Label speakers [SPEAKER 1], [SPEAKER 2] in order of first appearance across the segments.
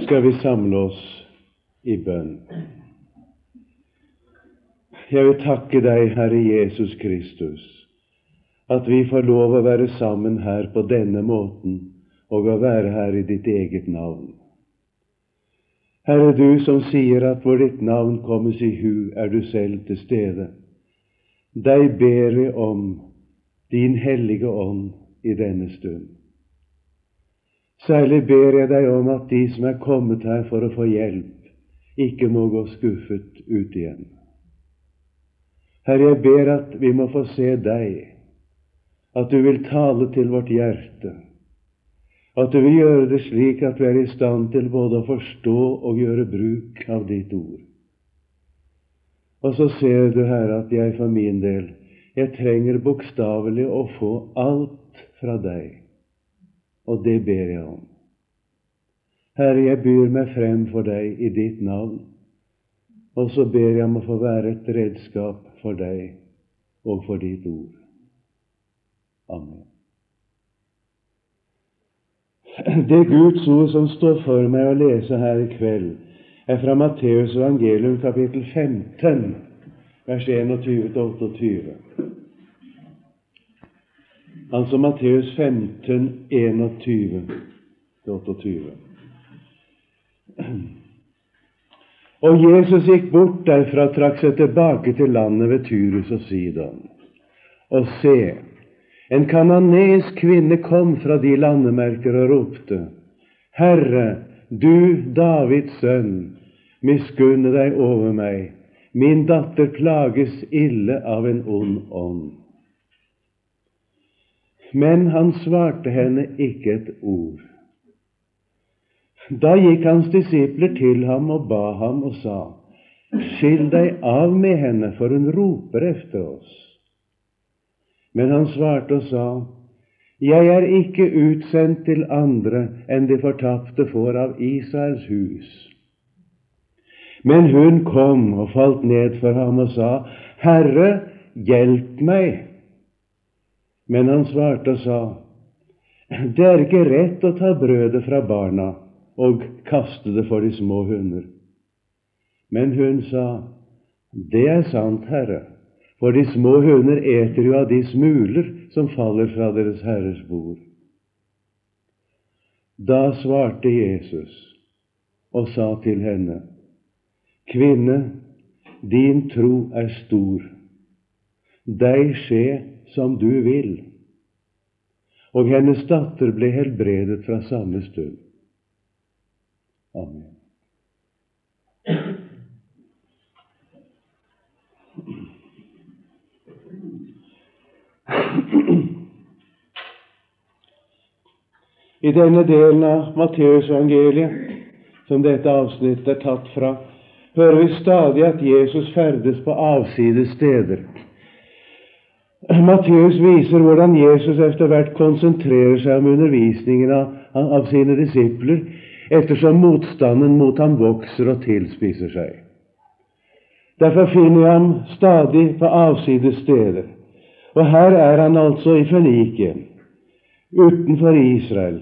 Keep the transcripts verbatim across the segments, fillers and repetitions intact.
[SPEAKER 1] skal vi samle oss i bønn. Jeg vil takke deg, Herre Jesus Kristus, at vi får lov å være sammen her på denne måten, og å være her i ditt eget navn. Herre, du som sier at hvor ditt navn kommes i hu, er du selv til stede. Deg ber vi om din hellige ånd i denne stund. Særlig ber jeg deg om at de som er kommet her for å få hjelp, ikke må gå skuffet ut igjen. Herre, jeg ber at vi må få se deg, at du vil tale til vårt hjerte, at du vil gjøre det slik at vi er i stand til både å forstå og gjøre bruk av ditt ord. Og så ser du, Herre, at jeg for min del, jeg trenger bokstavelig å få alt fra deg, og det ber jeg om. Herre, jeg byr meg frem for deg i ditt navn, og så ber jeg om å få være et redskap for deg og for ditt ord. Amen. Det Guds ord som står for meg å lese her i kveld, er fra Matteus evangelium kapittel femten, vers enogtyve til otteogtyve. Altså Matteus femten, enogtyve til otteogtyve. Og Jesus gikk bort derfra og trakk seg tilbake til landet ved Tyrus og Sidon. Og se, en kananeisk kvinne kom fra de landemerker og ropte: Herre, du Davids sønn, miskunne deg over meg. Min datter plages ille av en ond ånd. Men han svarte henne ikke et ord. Da gikk hans disipler til ham og ba ham og sa: Skill deg av med henne, for hun roper efter oss. Men han svarte og sa: Jeg er ikke utsendt til andre enn de fortapte får av Israels hus. Men hun kom og falt ned for ham og sa: Herre, hjelp meg. Men han svarte og sa: Det er ikke rett å ta brødet fra barna og kaste det for de små hunder. Men hun sa: Det er sant, Herre, for de små hunder eter jo av de smuler som faller fra deres herres bord. Da svarte Jesus og sa til henne: Kvinne, din tro er stor. Deg skje som du vil. Og hennes datter ble helbredet fra samme stund. Amen. I denne delen av Matteusevangeliet, som dette avsnittet er tatt fra, hører vi stadig at Jesus ferdes på avsides steder. Matteus viser hvordan Jesus etter hvert konsentrerer seg om undervisningen av, av sine disipler, ettersom motstanden mot ham vokser og tilspisser seg. Derfor finner vi ham stadig på avsides steder. Og her er han altså i Fønikien, utenfor Israel.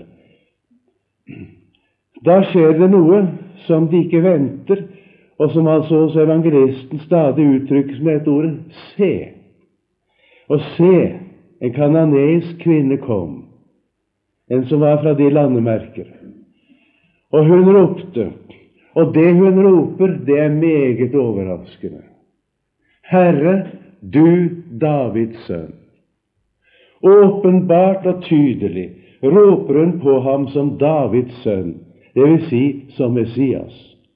[SPEAKER 1] Da skjer det noe som de ikke venter, og som altså hos evangelisten stadig uttrykkes med et ord: se. Og se, en kananeisk kvinne kom, en som var fra de landemerker. Og hun ropte, og det hun roper, det er meget overraskende: Herre, du Davids sønn. Åpenbart og tydelig roper hun på ham som Davids sønn, det vil si som Messias.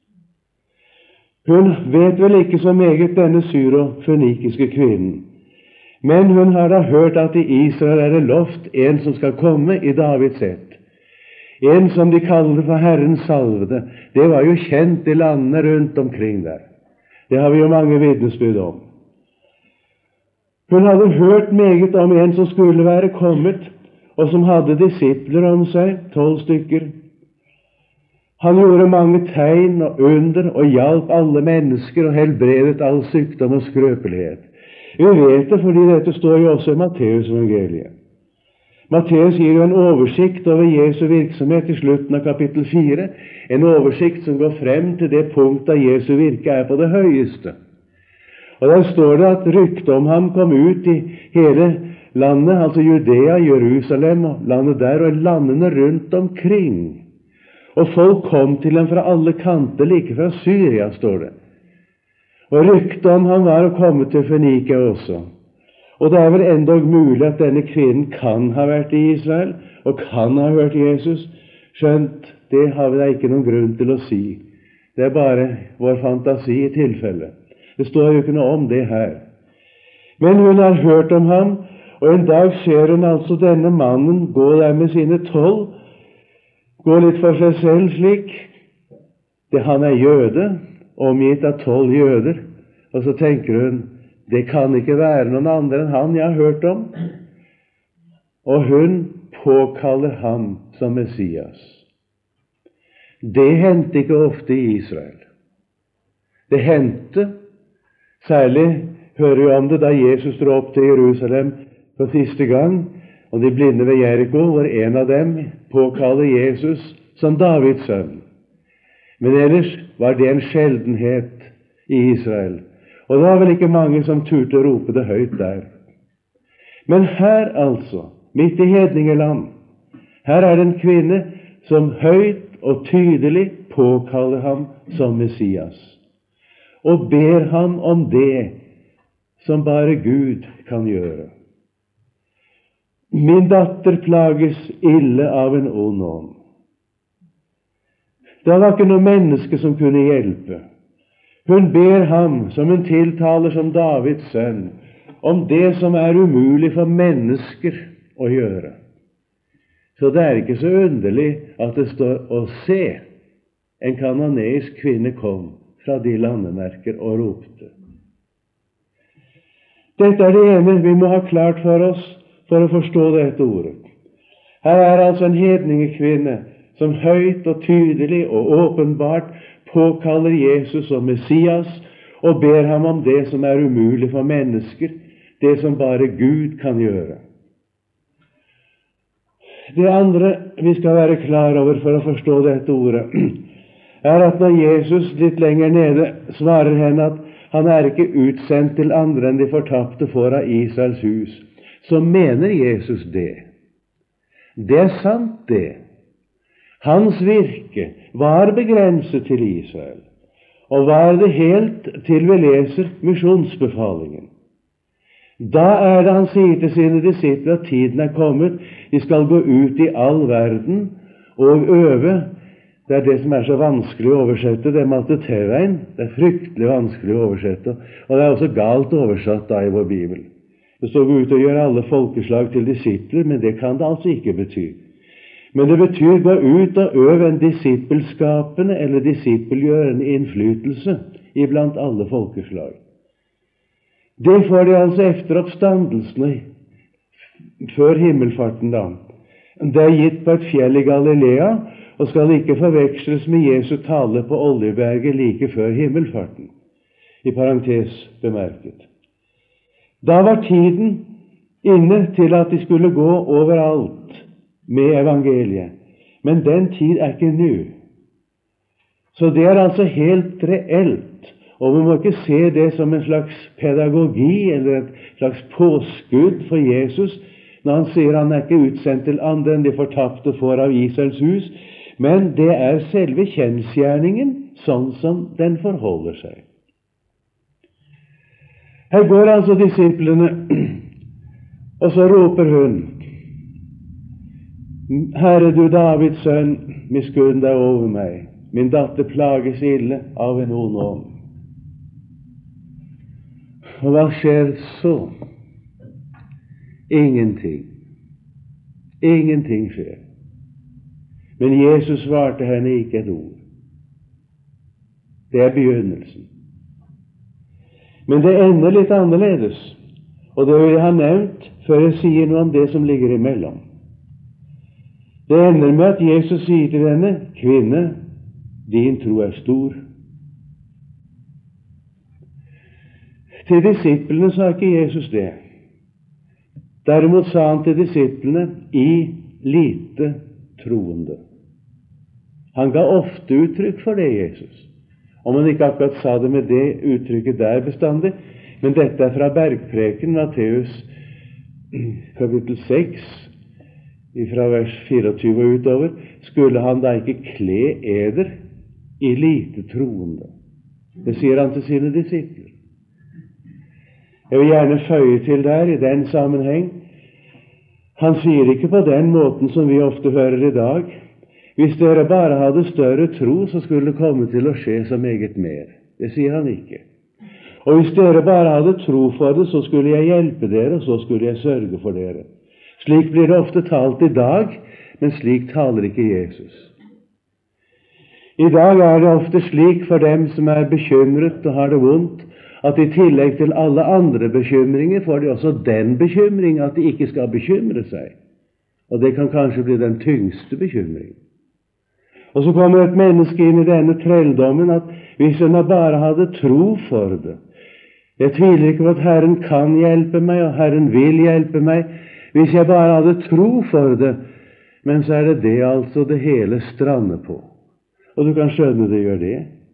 [SPEAKER 1] Hun vet vel ikke så meget, denne syro-fønikiske kvinnen, men hun har da hørt at i Israel er det lovt en som skal komme i Davids ett. En som de kaller for Herrens salvede. Det var jo kjent i landene rundt omkring der. Det har vi jo mange vitnesbyrd om. Hun hadde hørt meget om en som skulle være kommet, og som hadde disipler om seg, tolv stykker. Han gjorde mange tegn og under og hjalp alle mennesker og helbredet all sykdom og skrøpelighet. Vi vet det fordi dette står jo også i Matteus evangeliet. Matteus gir jo en oversikt over Jesu virksomhet i slutten av kapittel fire, en oversikt som går frem til det punkt da Jesu virke er på det høyeste. Og der står det at ryktet om ham kom ut i hele landet, altså Judea, Jerusalem og landet der, og landene rundt omkring. Og folk kom til ham fra alle kanter, like fra Syria, står det. Og ryktet om ham var å komme til Fønikia også. Og det er vel endog mulig at denne kvinnen kan ha vært i Israel, og kan ha hørt Jesus, skjønt det har vi da ikke noen grunn til å si. Det er bare vår fantasi i tilfelle. Det står jo ikke noe om det her. Men hun har hørt om ham, og en dag ser hun altså denne mannen gå der med sine tolv, gå litt for seg selv slik. Det, han er jøde, omgitt av tolv jøder, og så tenker hun, det kan ikke være noen andre enn han jeg har hørt om. Og hun påkaller ham som Messias. Det hendte ikke ofte i Israel. Det hendte, særlig hører vi om det da Jesus dro opp til Jerusalem for siste gang, og de blinde ved Jericho, hvor en av dem påkaller Jesus som Davids sønn. Men ellers var det en sjeldenhet i Israel. Og det var vel ikke mange som turte å rope det høyt der. Men her altså, midt i hedningeland, her er det en kvinne som høyt og tydelig påkaller ham som Messias, og ber ham om det som bare Gud kan gjøre. Min datter plages ille av en ond ånd. Det var ikke noe menneske som kunne hjelpe. Hun ber ham, som hun tiltaler som Davids sønn, om det som er umulig for mennesker å gjøre. Så det er ikke så underlig at det står å se. En kananeisk kvinne kom fra de landemerker og ropte. Dette er det ene vi må ha klart for oss for å forstå dette ordet. Her er altså en hedningekvinne som høyt og tydelig og åpenbart påkaller Jesus som Messias og ber ham om det som er umulig for mennesker, det som bare Gud kan gjøre. Det andre vi skal være klar over for å forstå dette ordet, er at når Jesus litt lenger nede svarer henne at han er ikke utsendt til andre enn de fortapte får av Israels hus, så mener Jesus det. Det er sant, det. Hans virke var begrenset til Israel, og var det helt til vi leser misjonsbefalingen. Da er det han sier til sine disipler at tiden er kommet, de skal gå ut i all verden og øve. Det er det som er så vanskelig å oversette, det matetevein. Det er fryktelig vanskelig å oversette, og det er også galt oversatt da i vår Bibel. Det står gå ut og gjøre alle folkeslag til disipler, men det kan det altså ikke bety. Men det betyr gå ut og øve en disippelskapende eller disippelgjørende innflytelse iblant alle folkeslag. Det får de altså efter oppstandelsene før himmelfarten da. Det er gitt på et fjell i Galilea, og skal ikke forveksles med Jesu tale på Oljeberget like før himmelfarten, i parentes bemerket. Da var tiden inne til at de skulle gå overalt med evangeliet, men den tid er ikke nå. Så det er altså helt reelt, og vi må ikke se det som en slags pedagogi eller et slags påskudd for Jesus når han sier han er ikke utsendt til andre enn de fortapte får av Israels hus, men det er selve kjensgjerningen sånn som den forholder seg. Her går altså disiplene, og så roper hun, Herre, du Davids sønn, miskunn deg over meg. Min datter plages ille av en ond ånd. Og hva skjer så? Ingenting. Ingenting skjer. Men Jesus svarte henne ikke et ord. Det er begynnelsen. Men det ender litt annerledes, og det vil jeg ha nevnt før jeg sier noe om det som ligger imellom. Det ender med at Jesus sier til henne, kvinne, din tro er stor. Til disiplene sa ikke Jesus det. Derimot sa han til disiplene, i lite troende. Han ga ofte uttrykk for det, Jesus. Om han ikke akkurat sa det med det uttrykket der bestandig, men dette er fra Bergpreken, Matteus kapittel seks, fra vers fireogtyve og utover. Skulle han da ikke kle eder i lite troende? Det sier han til sine disipler. Jeg vil gjerne føye til der, i den sammenheng, han sier ikke på den måten som vi ofte hører i dag. Hvis dere bare hadde større tro, så skulle det komme til å skje så meget mer. Det sier han ikke. Og hvis dere bare hadde tro for det, så skulle jeg hjelpe dere, og så skulle jeg sørge for dere. Slik blir det ofte talt i dag, men slik taler ikke Jesus. I dag er det ofte slik for dem som er bekymret og har det vondt, at i tillegg til alle andre bekymringer får de også den bekymring at de ikke skal bekymre seg. Og det kan kanskje bli den tyngste bekymring. Og så kommer et menneske inn i denne trelldommen at hvis hun bare hadde tro for det, jeg tviler ikke på at Herren kan hjelpe meg, og Herren vil hjelpe meg, hvis jeg bare hadde tro for det, men så er det det altså det hele strander på. Og du kan skjønne det gjør det.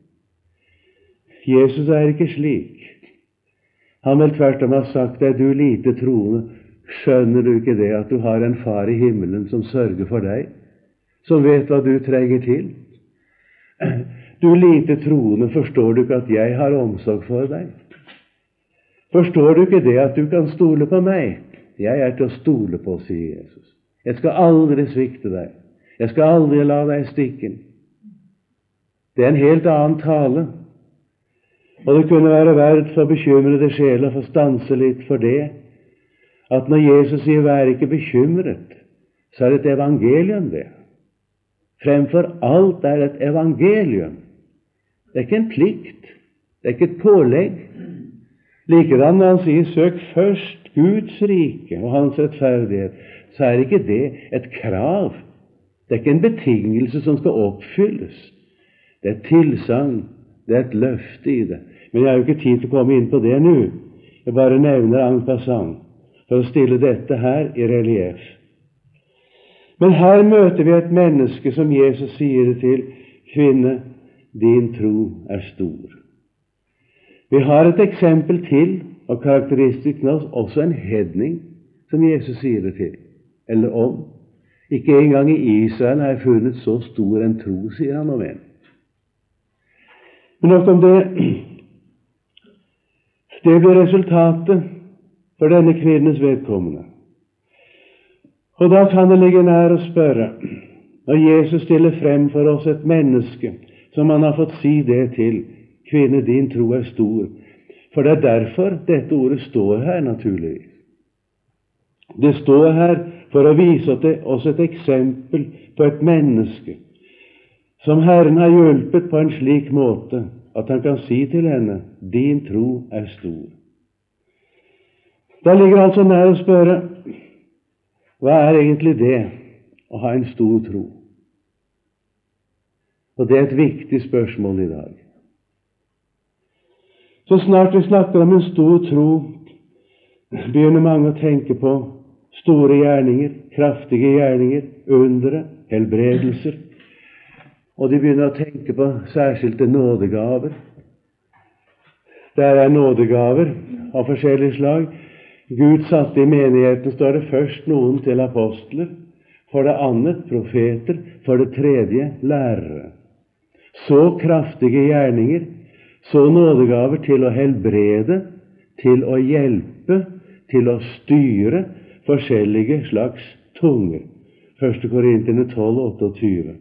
[SPEAKER 1] Jesus er ikke slik. Han vil tvert om ha sagt deg, du lite troende, skjønner du ikke det at du har en far i himmelen som sørger for deg, som vet hva du trenger til? Du lite troende, forstår du ikke at jeg har omsorg for deg? Forstår du ikke det at du kan stole på meg? Jeg er til å stole på, sier Jesus. Jeg skal aldri svikte deg. Jeg skal aldri la deg stikke. Det er en helt annen tale. Og det kunne være verdt for bekymrede sjeler å få stanse litt for det, at når Jesus sier vær ikke bekymret, så er det et evangelium det. Fremfor alt er det et evangelium. Det er ikke en plikt. Det er ikke et pålegg. Likedan når han sier søk først Guds rike og hans rettferdighet, så er ikke det et krav. Det er ikke en betingelse som skal oppfylles. Det er et tilsagn. Det er et løfte i det. Men jeg har jo ikke tid til å komme inn på det nå. Jeg bare nevner en passant for å stille dette her i relief. Men her møter vi et menneske som Jesus sier det til, kvinne, din tro er stor. Vi har et eksempel til, og karakteristisk nok også en hedning, som Jesus sier det til, eller om. Ikke engang i Israel har jeg funnet så stor en tro, sier han om en. Men nok om det. Det blir resultatet for denne kvinnens vedkommende. Og da kan det ligge nær å spørre, når Jesus stiller frem for oss et menneske som han har fått si det til, kvinne, din tro er stor. For det er derfor dette ordet står her, naturligvis. Det står her for å vise oss et eksempel på et menneske som Herren har hjulpet på en slik måte at han kan si til henne, din tro er stor. Da ligger altså nær å spørre, hva er egentlig det å ha en stor tro? Og det er et viktig spørsmål i dag. Så snart vi snakker om en stor tro, begynner mange å tenke på store gjerninger, kraftige gjerninger, undre, helbredelser. Og de begynner å tenke på særskilte nådegaver. Der er nådegaver av forskjellige slag. Gud satte i menigheten, står det, først noen til apostler, for det annet profeter, for det tredje lærere. Så kraftige gjerninger, så nådegaver til å helbrede, til å hjelpe, til å styre forskjellige slags tunger. første Korinterne tolv, otteogtyve.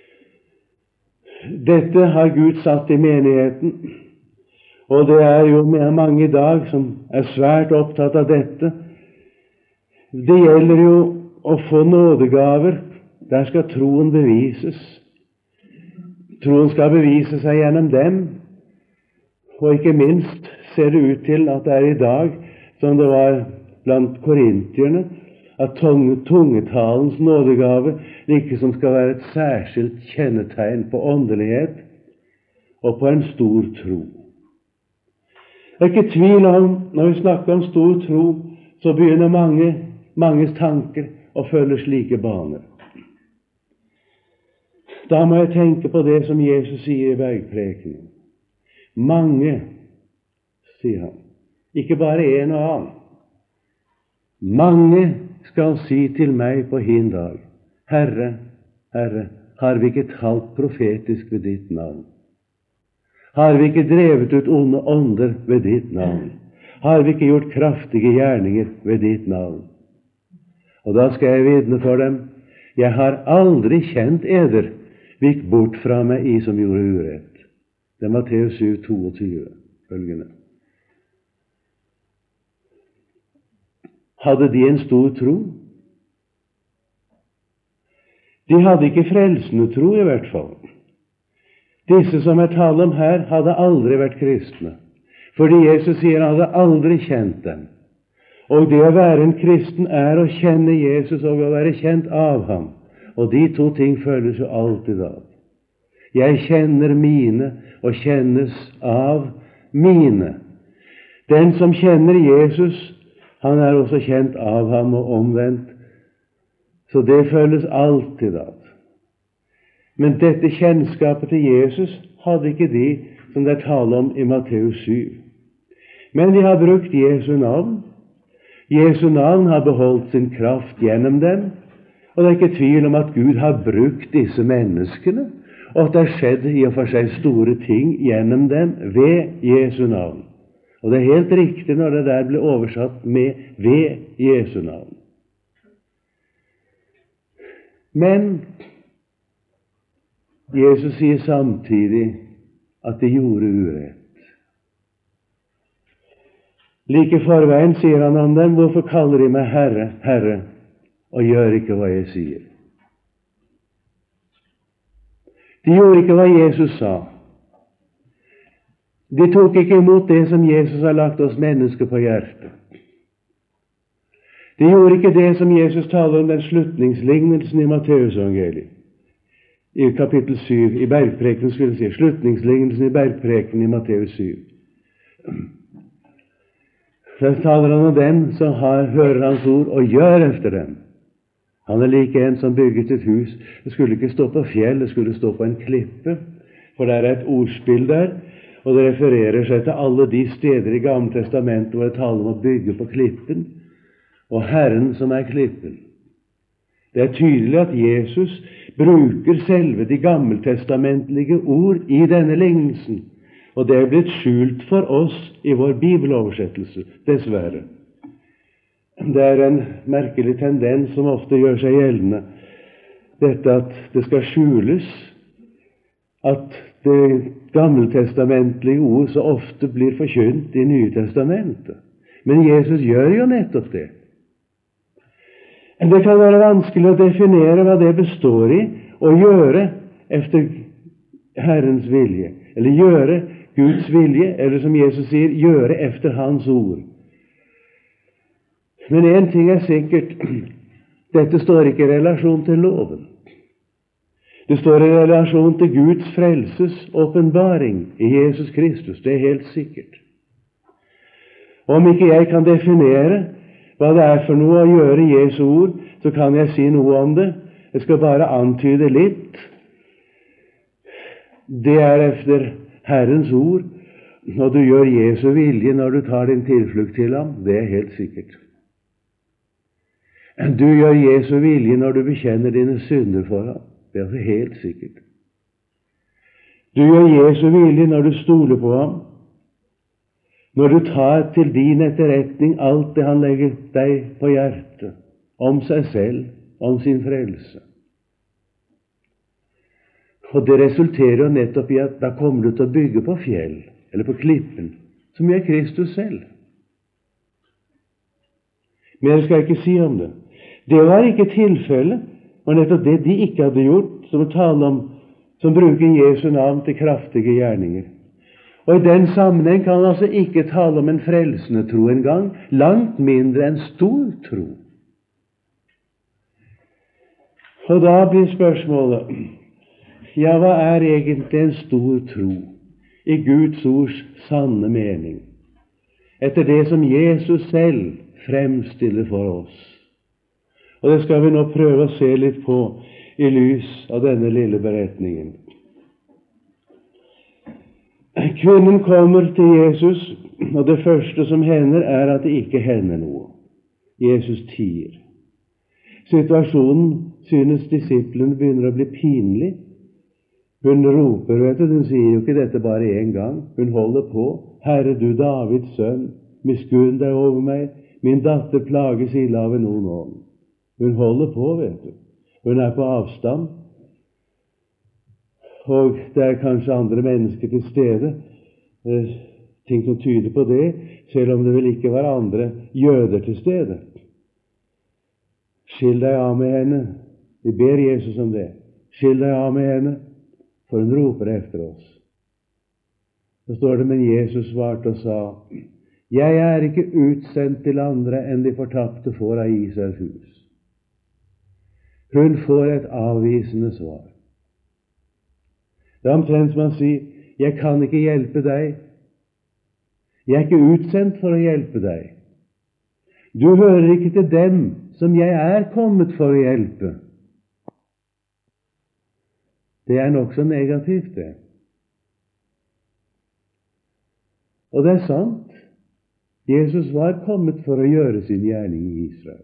[SPEAKER 1] Dette har Gud satt i menigheten, og det er jo med mange i dag som er svært opptatt av dette. Det gjelder jo å få nådegaver. Der skal troen bevises. Troen skal bevise seg gjennom dem, og ikke minst ser det ut til at det er i dag, som det var blant korintierne, at tungetalens nådegave liksom skal være et særskilt kjennetegn på åndelighet og på en stor tro. Det er ikke tvil om, når vi snakker om stor tro, så begynner mange manges tanker og følger slike baner. Da må jeg tenke på det som Jesus sier i bergprekenen. Mange, sier han, ikke bare en og annen. Mange skal si til meg på hin dag, Herre, Herre, har vi ikke talt profetisk ved ditt navn? Har vi ikke drevet ut onde ånder ved ditt navn? Har vi ikke gjort kraftige gjerninger ved ditt navn? Og da skal jeg vitne for dem, jeg har aldri kjent eder, vik bort fra meg i som gjorde urett. Det er Matteus syv toogtyve, følgende. Hadde de en stor tro? De hadde ikke frelsende tro, i hvert fall. Disse som jeg taler om her, hadde aldri vært kristne, fordi Jesus sier han hadde aldri kjent dem. Og det å være en kristen er å kjenne Jesus og å være kjent av ham. Og de to ting føles jo alltid av. Jeg kjenner mine og kjennes av mine. Den som kjenner Jesus, han er også kjent av ham og omvendt. Så det føles alltid av. Men dette kjennskapet til Jesus hadde ikke de som det er tale om i Matteus syv. Men de har brukt Jesu navn. Jesu navn har beholdt sin kraft gjennom dem. Og det er ikke tvil om at Gud har brukt disse menneskene, og at det har skjedd i og for seg store ting gjennom dem ved Jesu navn. Og det er helt riktig når det der ble oversatt med ved Jesu navn. Men Jesus sier samtidig at de gjorde urett. Like forveien sier han om dem, hvorfor kaller de meg Herre, Herre, og gjør ikke hva jeg sier? De gjorde ikke hva Jesus sa. De tok ikke imot det som Jesus har lagt oss mennesker på hjertet. De gjorde ikke det som Jesus taler om den slutningslignelsen i Matteusevangeliet. I kapittel syv, i bergprekenen skulle jeg si, slutningslignelsen i bergprekenen i Matteus syv. Der taler han om den som har, hører hans ord og gjør efter dem. Han er like en som bygget et hus. Det skulle ikke stå på fjell, det skulle stå på en klippe. For det er et ordspill der, og det refererer seg til alle de steder i Gamle Testamentet hvor det taler om å bygge på klippen, og Herren som er klippen. Det er tydelig at Jesus bruker selve de gammeltestamentlige ord i denne lignelsen, og det er blitt skjult for oss i vår bibeloversettelse, dessverre. Det er en merkelig tendens som ofte gjør seg gjeldende, dette at det skal skjules, at det gammeltestamentlige ord så ofte blir forkynt i Nye Testamentet. Men Jesus gjør jo nettopp det. Det kan være vanskelig å definere hva det består i å gjøre efter Herrens vilje, eller gjøre Guds vilje, eller som Jesus sier, gjøre efter Hans ord. Men en ting er sikkert, dette står ikke i relasjon til loven. Det står i relasjon til Guds frelses åpenbaring i Jesus Kristus, det er helt sikkert. Om ikke jeg kan definere hva det er for noe å gjøre Jesu ord, så kan jeg si noe om det. Jeg skal bare antyde litt. Det er efter Herrens ord, når du gjør Jesu vilje, når du tar din tilflukt til ham, det er helt sikkert. Du gjør Jesu vilje når du bekjenner dine synder for ham, det er altså helt sikkert. Du gjør Jesu vilje når du stoler på ham, når du tar til din etterretning alt det han legger deg på hjertet, om seg selv, om sin frelse. Og det resulterer jo nettopp i at da kommer du til å bygge på fjell, eller på klippen, som er Kristus selv. Mer skal jeg ikke si om det. Det var ikke tilfellet, og nettopp det de ikke hadde gjort, som taler om, som bruker Jesu navn til kraftige gjerninger. Og i den sammenheng kan han altså ikke tale om en frelsende tro engang, langt mindre enn stor tro. Og da blir spørsmålet, ja, hva er egentlig en stor tro i Guds ords sanne mening, etter det som Jesus selv fremstiller for oss? Og det skal vi nå prøve å se litt på i lys av denne lille beretningen. Kvinnen kommer til Jesus, og det første som hender, er at det ikke hender noe. Jesus tier. Situasjonen synes disiplene begynner å bli pinlig. Hun roper, vet du, hun sier jo ikke dette bare én gang. Hun holder på. Herre, du Davids sønn, miskunn deg over meg. Min datter plages ille av en ond ånd. Hun holder på, vet du. Hun er på avstand. Og det er kanskje andre mennesker til stede. Eh, ting som tyder på det, selv om det vel ikke var andre jøder til stede. Skill deg av med henne. Vi ber Jesus om det. Skill deg av med henne, for hun roper efter oss. Så står det, men Jesus svarte og sa, jeg er ikke utsendt til andre enn de fortapte får av Israels hus. Hun får et avvisende svar. Det er omtrent som han sier, jeg kan ikke hjelpe deg. Jeg er ikke utsendt for å hjelpe deg. Du hører ikke til dem som jeg er kommet for å hjelpe. Det er nok så negativt, det. Og det er sant. Jesus var kommet for å gjøre sin gjerning i Israel.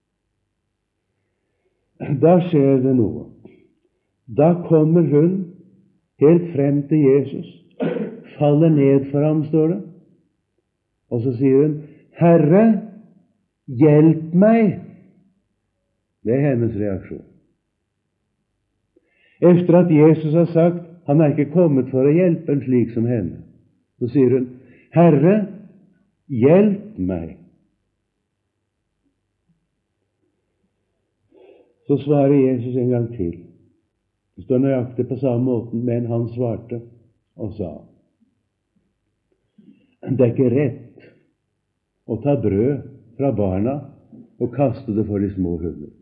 [SPEAKER 1] Da skjer det noe. Da kommer hun helt frem til Jesus, faller ned for ham, står det, og så sier hun, Herre, hjelp meg! Det er hennes reaksjon. Efter at Jesus har sagt, han er ikke kommet for å hjelpe en slik som henne, så sier hun, Herre, hjelp meg! Så svarer Jesus en gang til. Det står nøyaktig på samme måten, men han svarte og sa, det er ikke rett å ta brød fra barna og kaste det for de små hunder.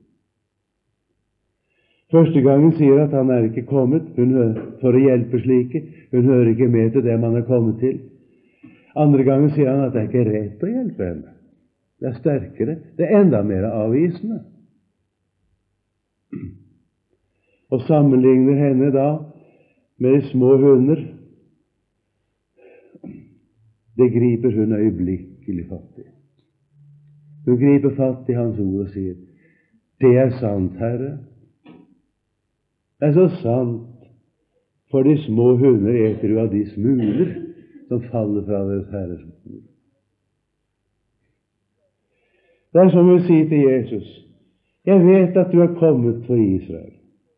[SPEAKER 1] Første gangen sier at han er ikke kommet hun hører, for å hjelpe slike. Hun hører ikke med til det man er kommet til. Andre gangen sier han at det er ikke rett å hjelpe henne. Det er sterkere. Det er enda mer avvisende. Og sammenligner henne da med de små hunder. Det griper hun øyeblikkelig fatt i. Hun griper fatt i hans ord og sier, det er sant, Herre. Det er så sant, for de små hunder eter jo av de smuler som faller fra deres Herres bord. Det er som å si til Jesus, jeg vet at du er kommet for Israel.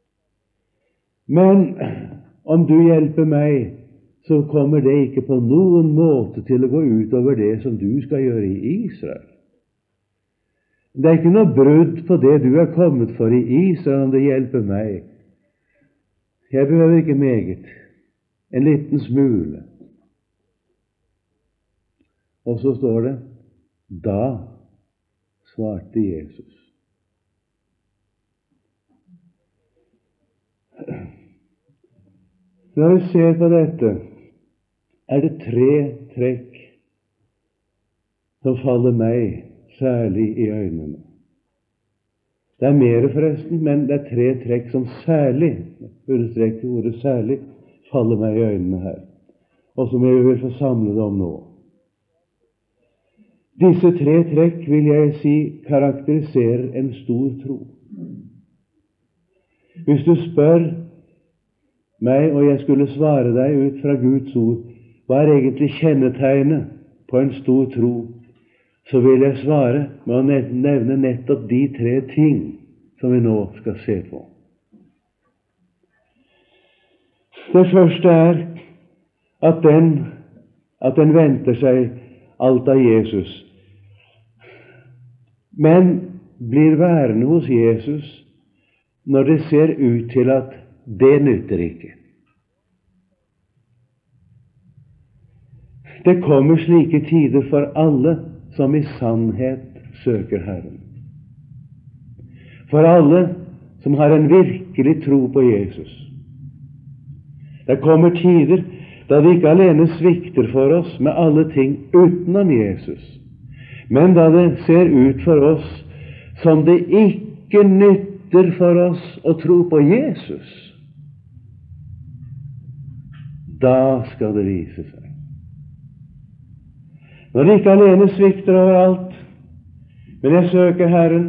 [SPEAKER 1] Men om du hjelper meg, så kommer det ikke på noen måte til å gå ut over det som du skal gjøre i Israel. Det er ikke noe brudd på det du er kommet for i Israel om det hjelper meg. Jeg behøver ikke meget. En liten smule. Og så står det, da svarte Jesus. Når vi ser på dette, er det tre trekk som faller meg særlig i øynene. Det er mer forresten, men det er tre trekk som særlig, understreker ordet særlig, faller meg i øynene her, og som jeg vil få samlet om nå. Disse tre trekk vil jeg si karakteriserer en stor tro. Hvis du spør meg, og jeg skulle svare deg ut fra Guds ord, hva er egentlig kjennetegnet på en stor tro, så vil jeg svare med å nevne nettopp de tre ting som vi nå skal se på. Det første er at den, at den venter seg alt av Jesus, men blir værende hos Jesus når det ser ut til at det nytter ikke. Det kommer slike tider for alle som i sannhet søker Herren. For alle som har en virkelig tro på Jesus. Det kommer tider da det ikke alene svikter for oss med alle ting utenom Jesus, men da det ser ut for oss som det ikke ikke nytter for oss å tro på Jesus, da skal det vise seg. Når det ikke alene svikter overalt, men jeg søker Herren,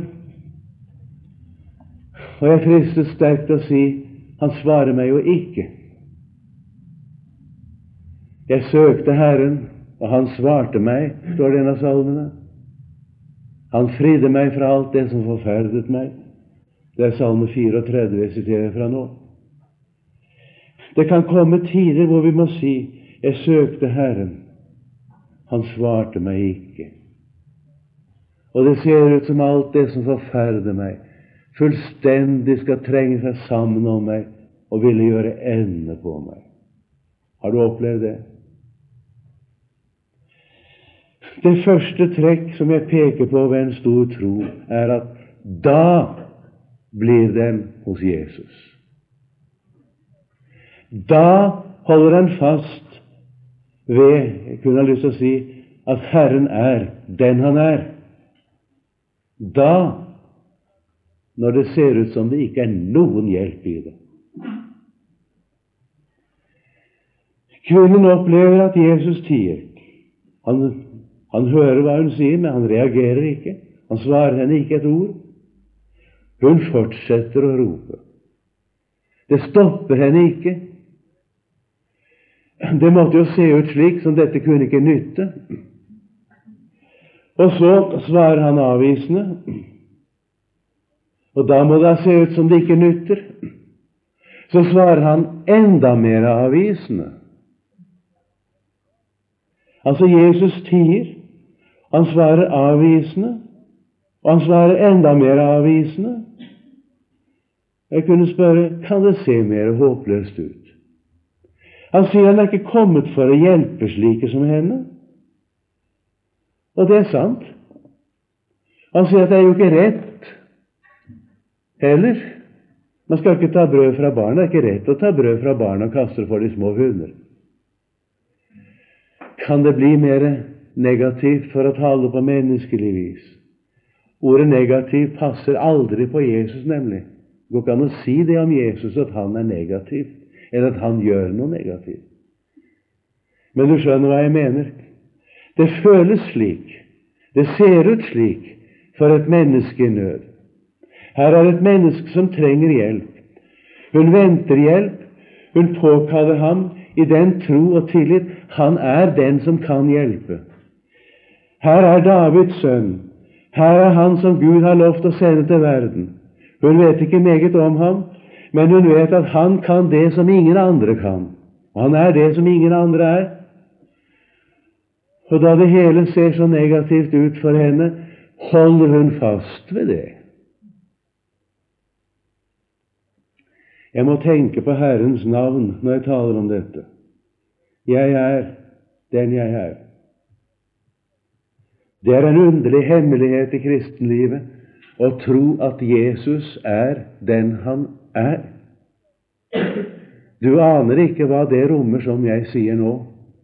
[SPEAKER 1] og jeg fristes sterkt å si, han svarer meg jo ikke. Jeg søkte Herren, og han svarte meg, står det i en av salmene. Han fridde meg fra alt det som forferdet meg. Det er salme fireogtredve jeg siterer fra nå. Det kan komme tider hvor vi må si, jeg søkte Herren, han svarte meg ikke. Og det ser ut som alt det som forferder meg, fullstendig skal trenge seg sammen om meg og ville gjøre ende på meg. Har du opplevd det? Det første trekk som jeg peker på ved en stor tro, er at da blir den hos Jesus. Da holder den fast ved, jeg kunne ha lyst til å si, at Herren er den han er. Da, når det ser ut som det ikke er noen hjelp i det. Kvinnen opplever at Jesus tier. Han, han hører hva hun sier, men han reagerer ikke. Han svarer henne ikke et ord. Hun fortsetter å rope. Det stopper henne ikke. Det måtte jo se ut slik som dette kunne ikke nytte. Og så svarer han avvisende. Og da må det se ut som det ikke nytter. Så svarer han enda mer avvisende. Altså Jesus tier, han svarer avvisende, og han svarer enda mer avvisende. Jeg kunne spørre, kan det se mer håpløst ut? Han sier han er ikke kommet for å hjelpe slike som henne. Og det er sant. Han sier at det er jo ikke rett heller. Man skal ikke ta brød fra barna. Det er ikke rett å ta brød fra barna og kaste det for de små hunder. Kan det bli mer negativt for å tale på menneskelig vis? Ordet negativ passer aldri på Jesus, nemlig. Det går ikke an å si det om Jesus, at han er negativ, eller at han gjør noe negativt. Men du skjønner hva jeg mener. Det føles slik, det ser ut slik, for et menneske i nød. Her er et menneske som trenger hjelp. Hun venter hjelp, hun påkaller ham i den tro og tillit. Han er den som kan hjelpe. Her er Davids sønn. Her er han som Gud har lovt å sende til verden. Hun vet ikke meget om ham, men hun vet at han kan det som ingen andre kan. Og han er det som ingen andre er. Og da det hele ser så negativt ut for henne, holder hun fast ved det. Jeg må tenke på Herrens navn når jeg taler om dette. Jeg er den jeg er. Det er en underlig hemmelighet i kristenlivet å tro at Jesus er den han er. Du aner ikke hva det rommer som jeg sier nå.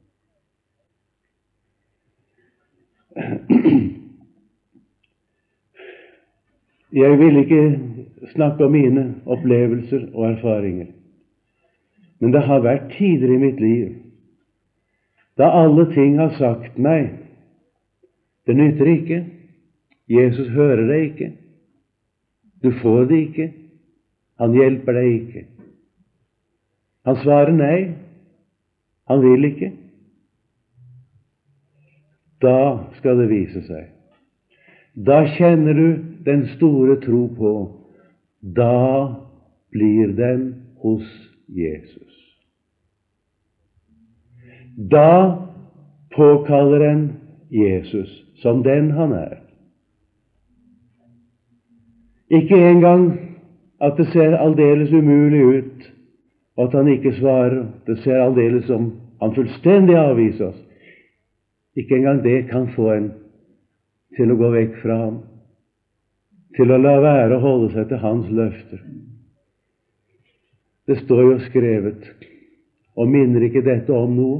[SPEAKER 1] Jeg vil ikke snakke om mine opplevelser og erfaringer, men det har vært tider i mitt liv da alle ting har sagt meg, det nytter ikke, Jesus hører deg ikke, du får det ikke, han hjelper deg ikke. Han svarer nei, han vil ikke. Da skal det vise seg. Da kjenner du den store tro på. Da blir den hos Jesus. Da påkaller en Jesus som den han er. Ikke engang at det ser aldeles umulig ut, og at han ikke svarer. Det ser aldeles som han fullstendig avviser oss. Ikke engang det kan få en til å gå vekk fra ham, til å la være å holde seg til hans løfter. Det står jo skrevet, og minner ikke dette om noe?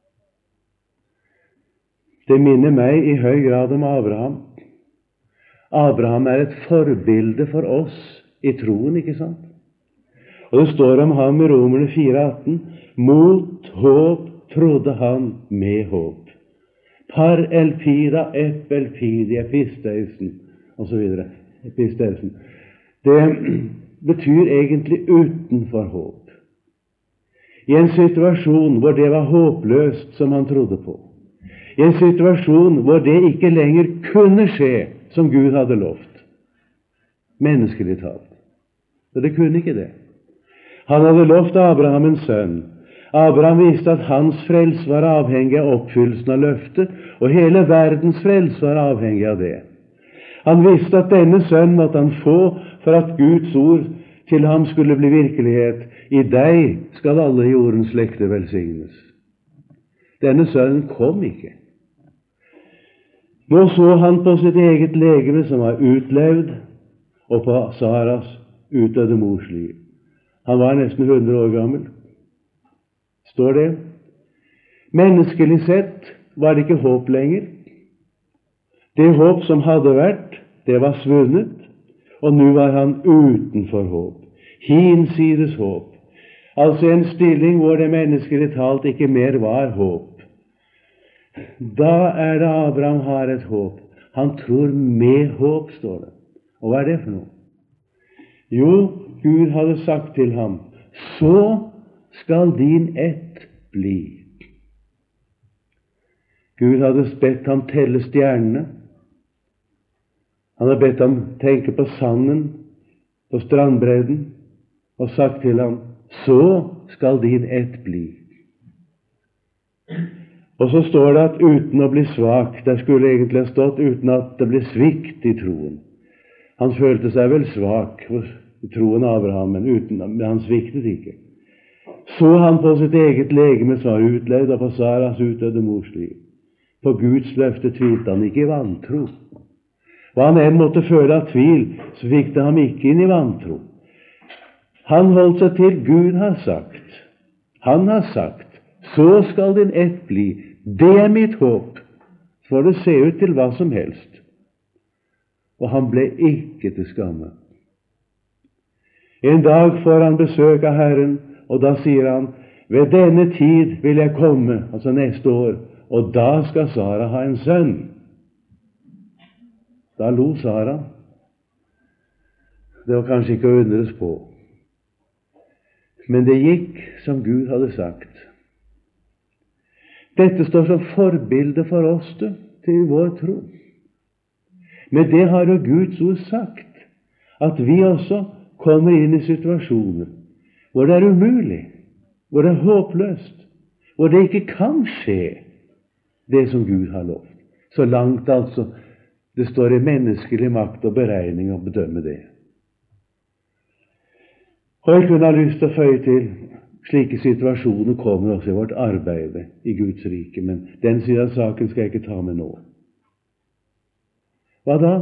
[SPEAKER 1] Det minner meg i høy grad om Abraham. Abraham er et forbilde for oss i troen, ikke sant? Og det står om ham i Romerne fire atten. Mot håp trodde han med håp. Par elpida, ep elpidia, episteusen, og så videre. Episteusen. Det betyr egentlig utenfor håp. I en situasjon hvor det var håpløst som han trodde på. I en situasjon hvor det ikke lenger kunne skje som Gud hadde lovt. Menneskelig talt. Så det kunne ikke det. Han hadde lovt Abraham en sønn. Abraham visste at hans frelse var avhengig av oppfyllelsen av løftet, og hele verdens frelse var avhengig av det. Han visste at denne sønnen måtte han få for at Guds ord til ham skulle bli virkelighet. I deg skal alle jordens slekter velsignes. Denne sønnen kom ikke. Nå så han på sitt eget legeme som var utlevd, og på Saras utdødde mors liv. Han var nesten hundre år gammel, står det. Menneskelig sett var det ikke håp lenger. Det håp som hadde vært, det var svunnet, og nå var han utenfor håp. Hinsides håp. Altså en stilling hvor det menneskelig talt ikke mer var håp. Da er det Abraham har et håp. Han tror med håp, står det. Og hva er det for noe? Jo, Gud hadde sagt til ham, så skal din ett bli. Gud hadde bedt ham telle stjernene. Han hadde bedt ham tenke på sanden, på strandbredden, og sagt til ham, så skal din ett bli. Og så står det at uten å bli svak, det skulle egentlig ha stått uten at det ble svikt i troen. Han følte seg vel svak i troen av Abraham, men, uten, men han sviktet ikke. Så han på sitt eget legeme som var utlevd, og på Saras utdødde mors liv. På Guds løfte tvilte han ikke i vantro. Hva han enn måtte føle av tvil, så fikk det ham ikke inn i vantro. Han holdt seg til Gud har sagt. Han har sagt, så skal din ett bli. Det er mitt håp. Så får det se ut til hva som helst. Og han ble ikke til skamme. En dag får han besøk av Herren, og da sier han, ved denne tid vil jeg komme, altså neste år, og da skal Sara ha en sønn. Da lo Sara. Det var kanskje ikke å undres på. Men det gikk som Gud hadde sagt. Dette står som forbilde for oss du, til vår tro. Men det har jo Guds ord sagt, at vi også kommer inn i situasjoner hvor det er umulig, hvor det er håpløst, hvor det ikke kan skje det som Gud har lovt. Så langt altså det står i menneskelig makt og beregning å bedømme det. Og jeg kunne ha lyst til å føye til, slike situasjoner kommer også i vårt arbeid i Guds rike, men den siden av saken skal jeg ikke ta med nå. Hva da?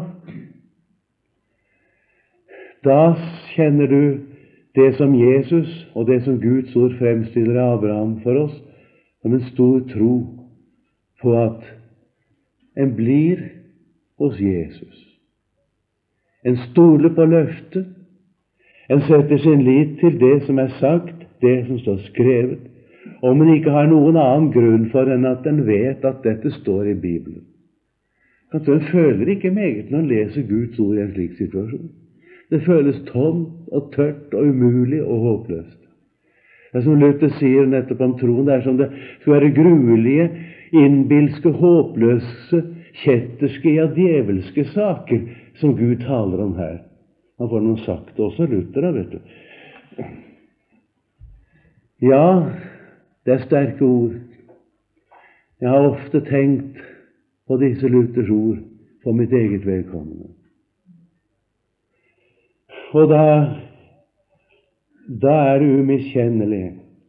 [SPEAKER 1] Da kjenner du det som Jesus og det som Guds ord fremstiller Abraham for oss, som en stor tro på at en blir hos Jesus. En stoler på løftet. En setter sin lit til det som er sagt, det som står skrevet, om en ikke har noen annen grunn for enn at en vet at dette står i Bibelen. Kanskje en føler ikke meget når en leser Guds ord i en slik situasjon. Det føles tomt og tørt og umulig og håpløst. Det er som Luther sier nettopp om troen, det er som det skal være gruelige, innbilske, håpløse, kjetterske, ja djevelske saker som Gud taler om her. Han får noe sagt også, Luther, vet du. Ja, det er sterke ord. Jeg har ofte tenkt på disse Luthers ord for mitt eget vedkommende. Og da, da er det umiskjennelig.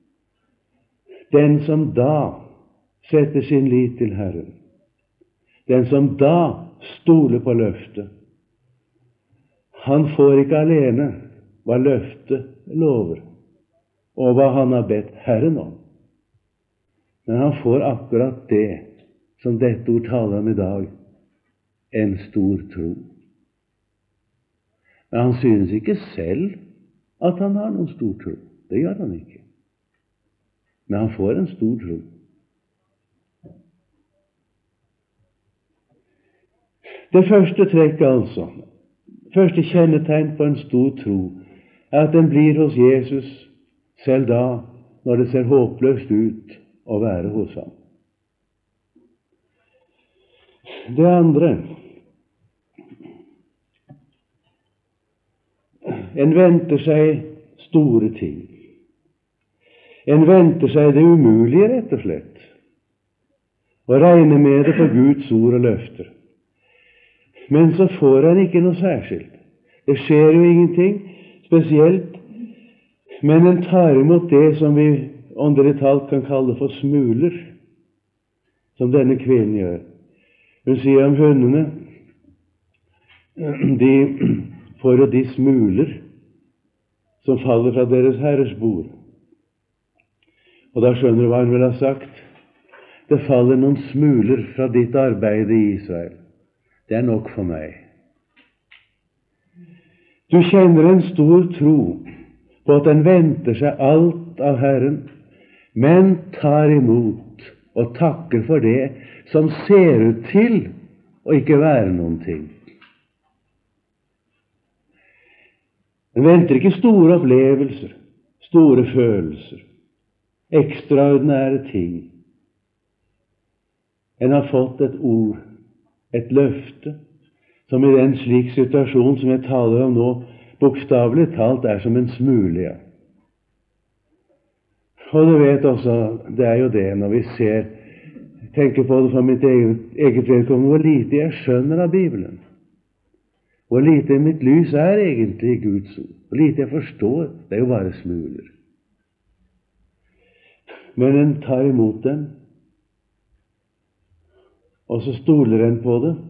[SPEAKER 1] Den som da setter sin lit til Herren, den som da stoler på løftet, han får ikke alene hva løftet lover, og hva han har bedt Herren om. Men han får akkurat det som dette ord taler om i dag, en stor tro. Men han synes ikke selv at han har noen stor tro. Det gjør han ikke. Men han får en stor tro. Det første trekket, altså, første kjennetegn på en stor tro, er at den blir hos Jesus selv da når det ser håpløst ut å være hos ham. Det andre, en venter seg store ting. En venter seg det umulige, rett og slett, og regner med det på Guds ord og løfter. Men så får han ikke noe særskilt. Det skjer jo ingenting spesielt, men en tar imot det som vi åndelig talt kan kalle for smuler, som denne kvinnen gjør. Hun sier om hundene, de får jo de smuler som faller fra deres herres bord. Og da skjønner du hva hun vil ha sagt. Det faller noen smuler fra ditt arbeid i Israel. Det er nok for meg. Du kjenner en stor tro på at den venter seg alt av Herren, men tar imot og takker for det som ser ut til å ikke være noen ting. Den venter ikke store opplevelser, store følelser, ekstraordinære ting. En har fått et ord, et løfte, som i den slik situasjon som jeg taler om nå, bokstavelig talt er som en smule. Ja. Og du vet også, det er jo det når vi ser, tenker på det fra mitt eget, eget vedkommende, hvor lite jeg skjønner av Bibelen. Hvor lite mitt lys er egentlig Guds ord. Hvor lite jeg forstår, det er jo bare smuler. Men en tar imot dem, og så stoler en på det.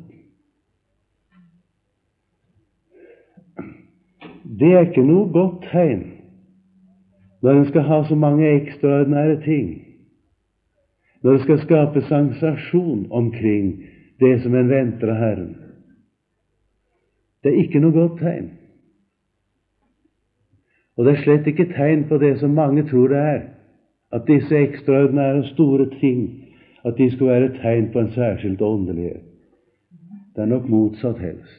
[SPEAKER 1] Det er ikke noe godt tegn når en skal ha så mange ekstraordinære ting, når det skal skape sensasjon omkring det som en venter av Herren. Det er ikke noe godt tegn. Og det er slett ikke tegn på det som mange tror det er, at disse ekstraordinære store ting, at de skulle være tegn på en særskilt åndelighet. Det er nok motsatt helst.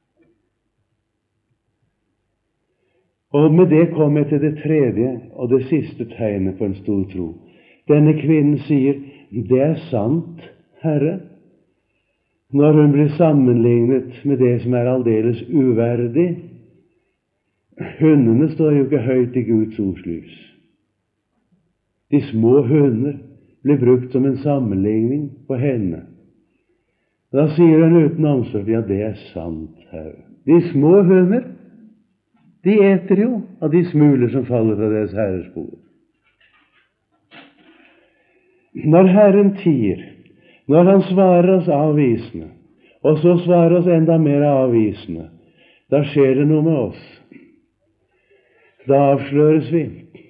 [SPEAKER 1] Og med det kommer jeg til det tredje og det siste tegnet på en stor tro. Denne kvinnen sier, det er sant, Herre, når hun blir sammenlignet med det som er aldeles uverdig. Hundene står jo ikke høyt i Guds ordslys. De små hunder blir brukt som en sammenligning på henne. Da sier hun uten omsorg, ja, det er sant, Herre. De små hunder, de eter jo av de smuler som faller fra deres herres bord. Når Herren tier, når Han svarer oss avvisende, og så svarer oss enda mer avvisende, da skjer det noe med oss. Da avsløres vi.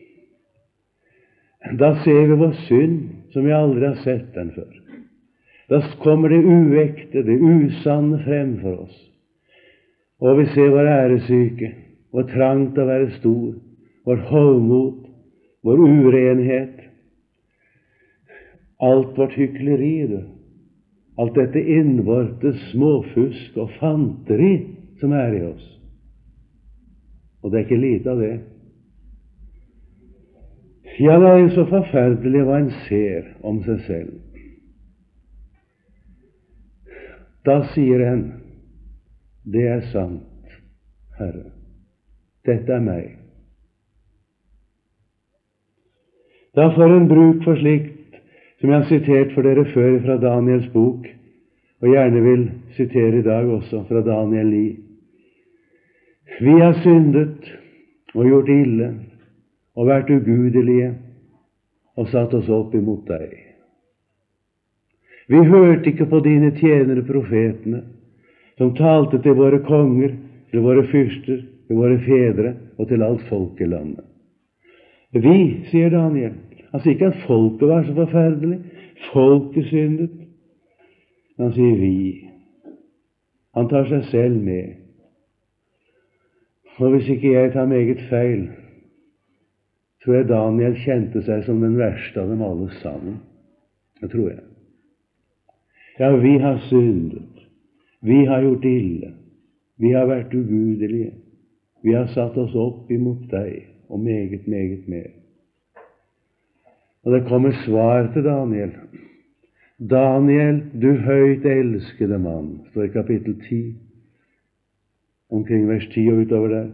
[SPEAKER 1] Da ser vi vår synd som vi aldri har sett den før. Da kommer det uekte, det usanne frem for oss. Og vi ser vår æresyke, vår trang til å være stor, vår hovmot, vår urenhet, alt vårt hykleri, det. Alt dette innvortes småfusk og fanteri som er i oss. Og det er ikke lite av det. Ja, det er jo så forferdelig hva en ser om seg selv. Da sier en, det er sant, Herre. Dette er meg. Da får en bruk for slikt som jeg har sitert for dere før fra Daniels bok, og gjerne vil sitere i dag også fra Daniel ni. Vi har syndet og gjort ille og vært ugudelige og satt oss opp imot deg. Vi hørte ikke på dine tjenere profetene, som talte til våre konger, til våre fyrster, til våre fedre og til alt folkelandet. Vi, sier Daniel, altså ikke at folket var så forferdelig, folket syndet, men han sier vi. Han tar seg selv med. Og hvis ikke jeg tar meget feil, tror jeg Daniel kjente seg som den verste av dem alle sammen. Det tror jeg. Ja, vi har syndet. Vi har gjort ille. Vi har vært ugudelige. Vi har satt oss opp imot deg, og meget, meget mer. Og det kommer svar til Daniel. Daniel, du høyt elskede mann, står i kapittel ti, omkring vers ti og utover der.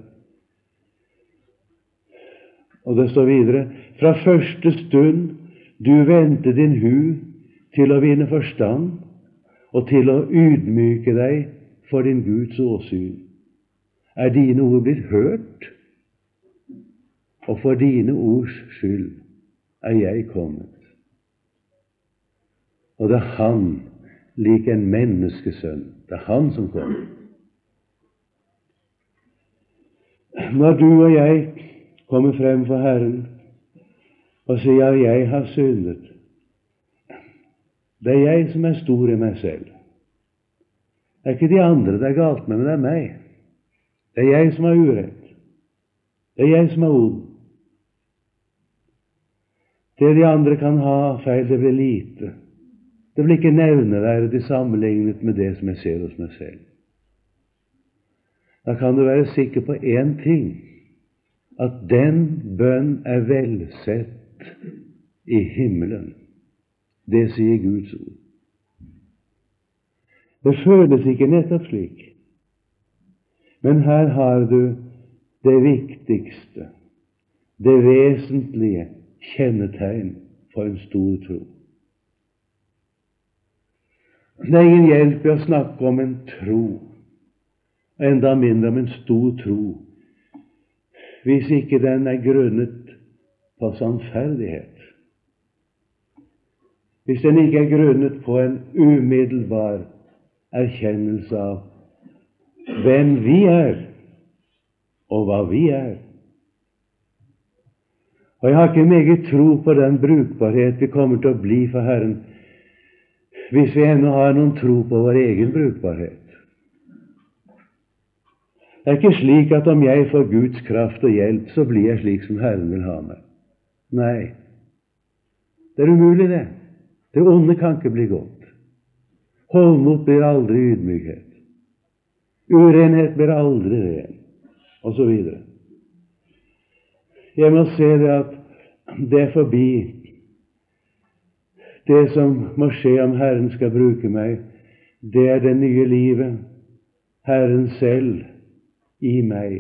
[SPEAKER 1] Og det står videre, fra første stund du vendte din hu til å vinne forstand, og til å ydmyke deg for din Guds åsyn, er dine ord blitt hørt, og for dine ords skyld er jeg kommet. Og det er han, lik en menneskesønn, det er han som kommer. Når du og jeg kommer frem for Herren og sier at jeg har syndet, det er jeg som er stor i meg selv. Det er ikke de andre det er galt med, men det er meg. Det er jeg som har urett. Det er jeg som har ond. Det de andre kan ha feil, det blir lite. Det blir ikke nevneverdig sammenlignet med det som jeg ser hos meg selv. Da kan du være sikker på én ting, at den bønn er velsett i himmelen. Det sier Guds ord. Det føles ikke nettopp slik. Men her har du det viktigste, det vesentlige kjennetegn for en stor tro. Det er ingen hjelp i å snakke om en tro, enda mindre om en stor tro, hvis ikke den er grunnet på sannferdighet. Hvis den ikke er grunnet på en umiddelbar erkjennelse av hvem vi er, og hva vi er. Og jeg har ikke meget tro på den brukbarhet vi kommer til å bli for Herren, hvis vi ennå har noen tro på vår egen brukbarhet. Det er ikke slik at om jeg får Guds kraft og hjelp, så blir jeg slik som Herren vil ha meg. Nei, det er umulig det. Det onde kan ikke bli godt. Hovmot blir aldri ydmykhet. Urenhet blir aldri ren, og så videre. Jeg må se det at det er forbi. Det som må skje om Herren skal bruke meg, det er det nye livet, Herren selv i meg.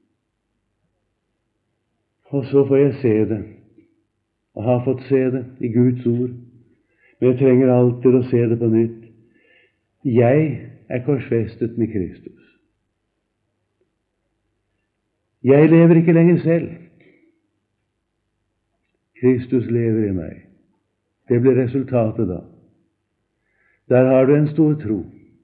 [SPEAKER 1] Og så får jeg se det, og har fått se det i Guds ord. Men jeg trenger alltid å se det på nytt. Jeg er korsfestet med Kristus. Jeg lever ikke lenger selv. Kristus lever i meg. Det blir resultatet da. Der har du en stor tro.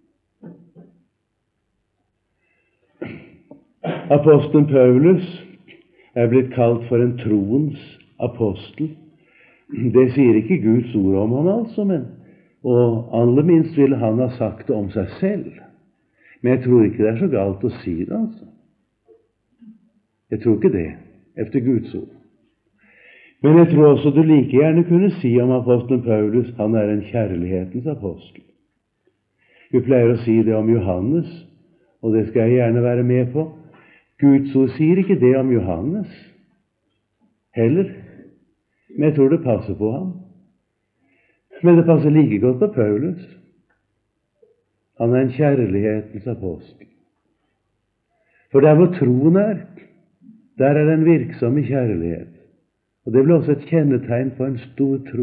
[SPEAKER 1] Apostelen Paulus er blitt kalt for en troens apostel. Det sier ikke Guds ord om ham, altså, men og aller minst ville han ha sagt det om seg selv. Men jeg tror ikke det er så galt å si det, altså. Jeg tror ikke det, efter Guds ord. Men jeg tror også du like gjerne kunne si om apostelen Paulus, han er en kjærlighetens apostel. Vi pleier å si det om Johannes, og det skal jeg gjerne være med på. Guds ord sier ikke det om Johannes heller, men jeg tror det passer på ham. Men det passer like godt på Paulus. Han er en kjærlighetens apostel. For der hvor troen er, der er den virksomme kjærlighet. Og det blir også et kjennetegn på en stor tro.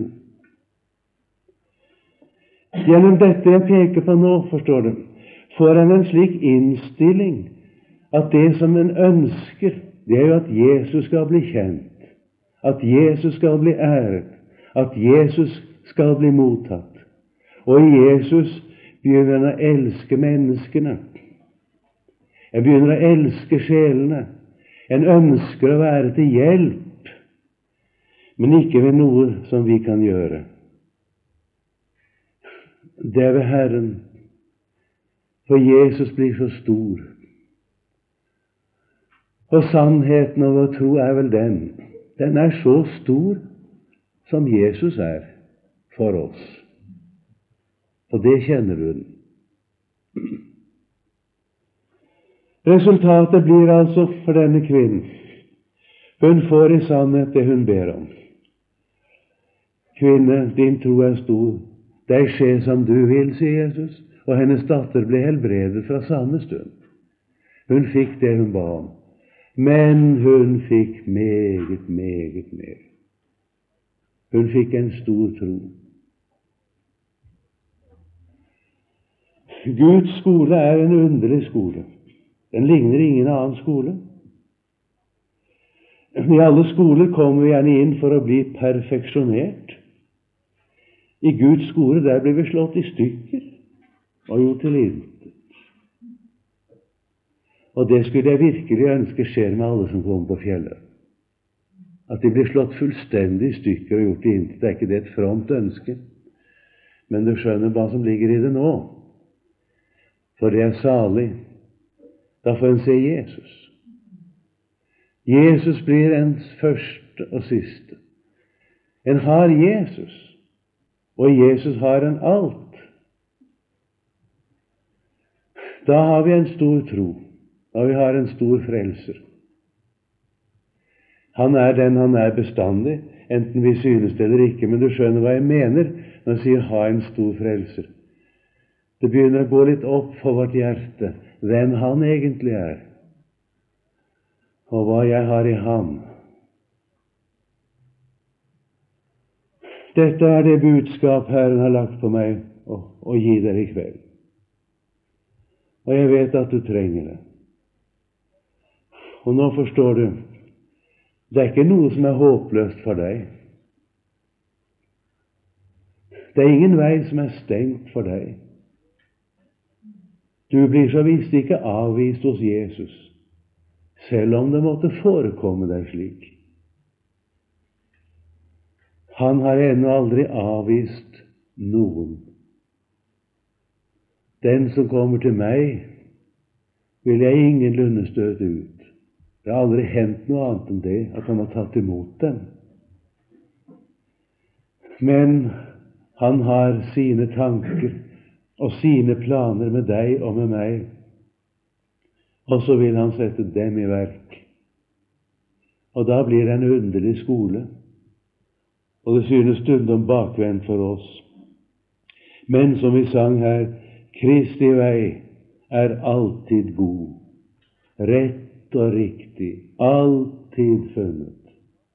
[SPEAKER 1] Gjennom dette jeg peker på nå, forstår du, får han en slik innstilling at det som en ønsker, det er jo at Jesus skal bli kjent, at Jesus skal bli æret, at Jesus skal bli mottatt. Og i Jesus begynner han å elske menneskene. Jeg begynner å elske sjelene. En ønsker å være til hjelp, men ikke ved noe som vi kan gjøre. Det er ved Herren, for Jesus blir så stor. Og sannheten av å tro er vel den, den er så stor som Jesus er for oss. Og det kjenner du den. Resultatet blir altså for denne kvinnen, hun får i sannhet det hun ber om. Kvinne, din tro er stor. Deg skje som du vil, sier Jesus. Og hennes datter ble helbredet fra samme stund. Hun fikk det hun ba om. Men hun fikk meget, meget mer. Hun fikk en stor tro. Guds skole er en underlig skole. Den ligner ingen annen skole. I alle skoler kommer vi gjerne inn for å bli perfeksjonert. I Guds skole, der blir vi slått i stykker og gjort til intet. Og det skulle jeg virkelig ønske skjer med alle som kommer på fjellet. At de blir slått fullstendig i stykker og gjort til intet. Det er ikke det et fromt ønske. Men du skjønner hva som ligger i det nå. For det er salig. Da får en se Jesus. Jesus blir ens første og siste. En har Jesus, og Jesus har en alt. Da har vi en stor tro, og vi har en stor frelser. Han er den han er bestandig, enten vi synes det eller ikke, men du skjønner hva jeg mener når jeg sier ha en stor frelser. Det begynner å gå litt opp for vårt hjerte, hvem han egentlig er, og hva jeg har i ham. Dette er det budskap Herren har lagt på meg å, å gi dere i kveld. Og jeg vet at du trenger det. Og nå forstår du, det er ikke noe som er håpløst for deg. Det er ingen vei som er stengt for deg. Du blir så visst ikke avvist hos Jesus, selv om det måtte forekomme deg slik. Han har ennå aldri avvist noen. Den som kommer til meg, vil jeg ingenlunde støte ut. Det har aldri hendt noe annet enn det, at han har tatt imot dem. Men han har sine tanker og sine planer med deg og med meg. Og så vil han sette dem i verk. Og da blir det en underlig skole. Og det synes stundom bakvendt for oss. Men som vi sang her, Kristi vei er alltid god, rett og riktig, alltid funnet.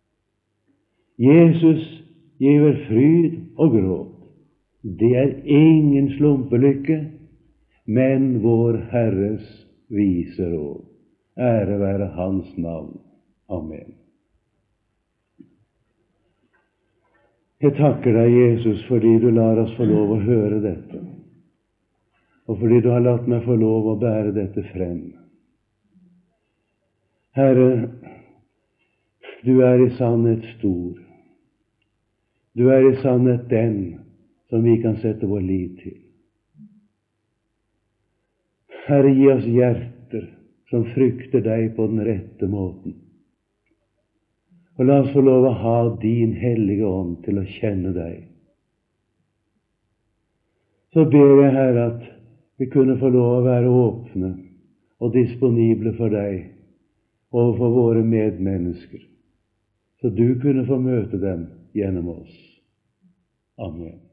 [SPEAKER 1] Jesus giver fryd og gråt. Det er ingen slumpelykke, men vår Herres vise råd. Ære være hans navn. Amen. Jeg takker deg, Jesus, fordi du lar oss få lov å høre dette, og fordi du har latt meg få lov å bære dette frem. Herre, du er i sannhet stor. Du er i sannhet den som vi kan sette vår lit til. Herre, gi oss hjerter som frykter deg på den rette måten. Og la oss få lov å ha din hellige ånd til å kjenne deg. Så ber jeg, Herre, at vi kunne få lov å være åpne og disponible for deg overfor våre medmennesker, så du kunne få møte dem gjennom oss. Amen.